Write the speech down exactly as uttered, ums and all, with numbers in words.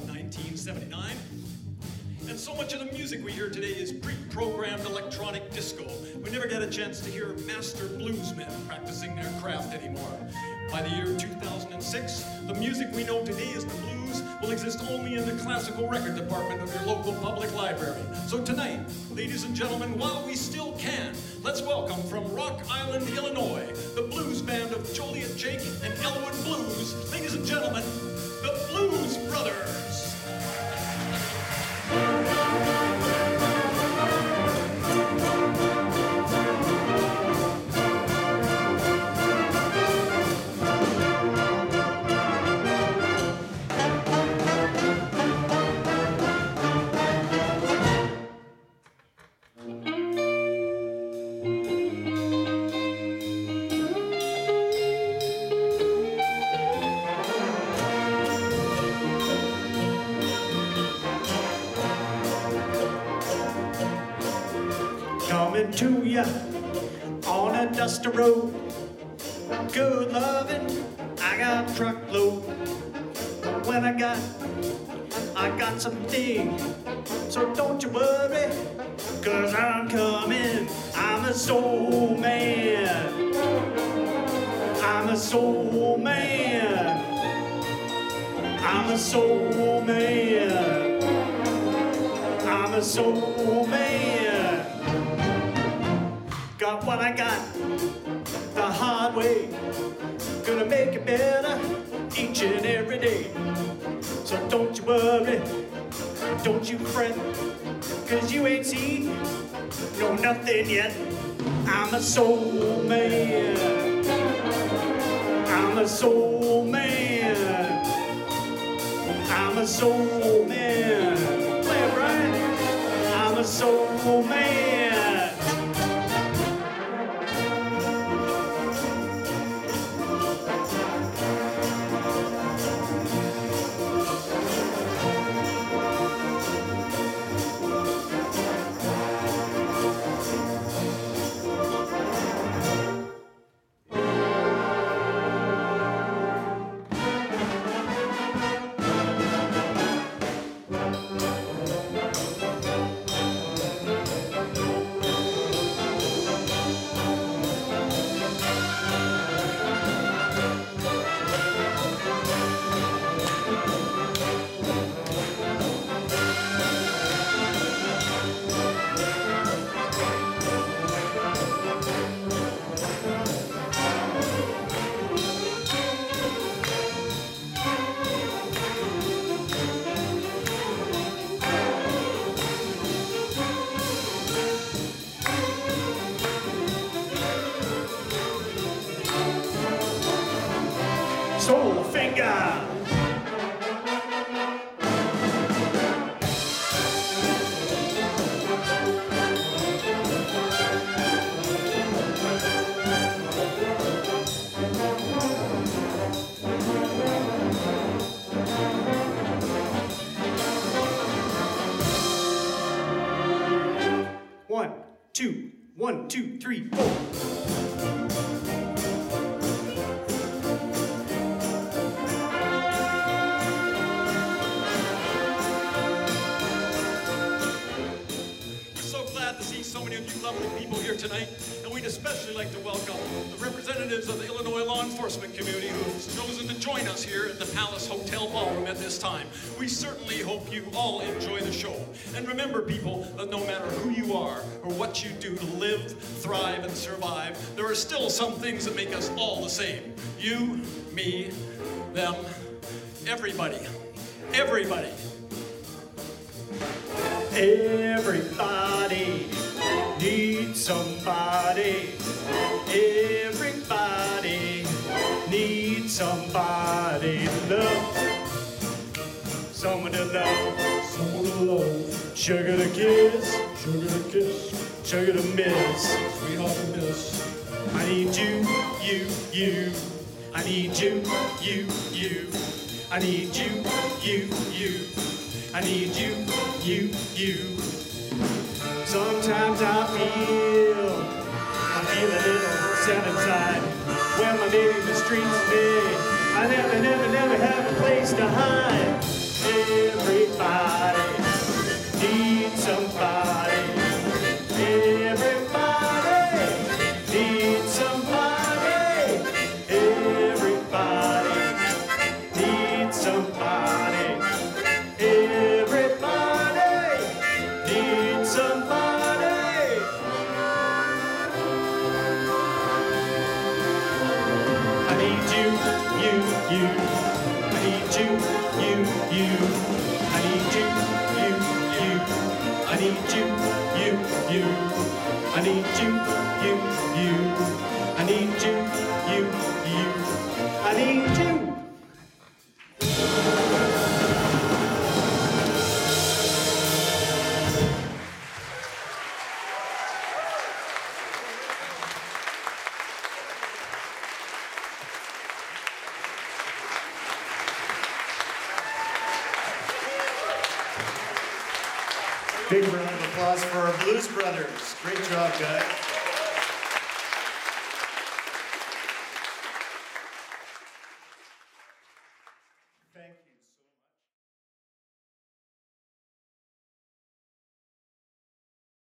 nineteen seventy-nine. And so much of the music we hear today is pre-programmed electronic disco. We never get a chance to hear master bluesmen practicing their craft anymore. By the year two thousand six, the music we know today as the blues will exist only in the classical record department of your local public library. So tonight, ladies and gentlemen, while we still can, let's welcome from Rock Island, Illinois, the blues band of Joliet Jake and Elwood Blues. Ladies and gentlemen, the Blues Brothers. Coming to ya on a dusty road, good loving, I got a truckload. When I got, I got something, so don't you worry, cause I'm coming. I'm a soul man, I'm a soul man, I'm a soul man, I'm a soul man. Got what I got the hard way, gonna make it better each and every day. So don't you worry, don't you fret, cause you ain't seen no nothing yet. I'm a soul man, I'm a soul man, I'm a soul man. Play it right. I'm a soul man. Soul finger. One, two, one, two, three, four. So many of you lovely people here tonight, and we'd especially like to welcome the representatives of the Illinois law enforcement community who've chosen to join us here at the Palace Hotel Ballroom at this time. We certainly hope you all enjoy the show. And remember, people, that no matter who you are or what you do to live, thrive, and survive, there are still some things that make us all the same. You, me, them, everybody. Everybody. Everybody needs somebody. Everybody needs somebody to love. Someone to love. Someone to love. Sugar to kiss. Sugar to kiss. Sugar to miss. Sweetheart to miss. I need you, you, you. I need you, you, you. I need you, you, you. I need you, you, you. Sometimes I feel, I feel a little sad inside. When my baby mistreats me, I never, never, never have a place to hide. need you, you, you. I need you, you, you. I need you, you, you. I need you. Big round of applause for our Blues Brothers. Great job, guys.